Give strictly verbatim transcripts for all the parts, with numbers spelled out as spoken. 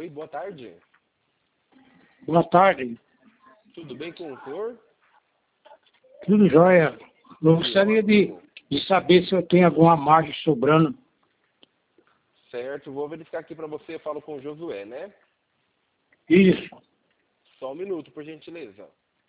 Oi, boa tarde. Boa tarde. Tudo bem com o senhor? Tudo jóia. Eu gostaria de, de saber se eu tenho alguma margem sobrando. Certo, vou verificar aqui para você. Eu falo com o Josué, né? Isso. Só um minuto, por gentileza.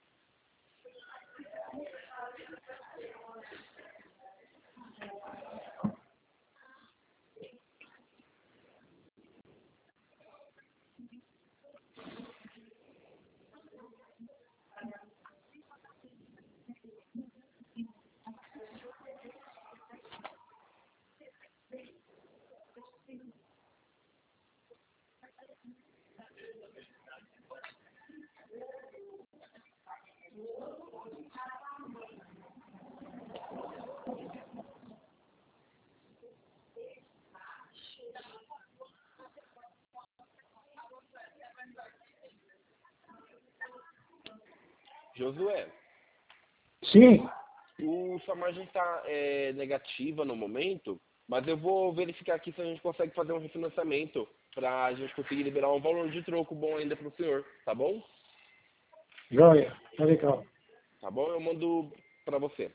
Josué, Sim. o sua margem está é, negativa no momento, mas eu vou verificar aqui se a gente consegue fazer um refinanciamento para a gente conseguir liberar um valor de troco bom ainda para o senhor, tá bom? Jóia. Tá legal. Tá bom? Eu mando para você.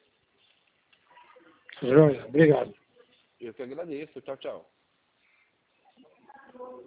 Jóia. Obrigado. Eu que agradeço. Tchau, tchau.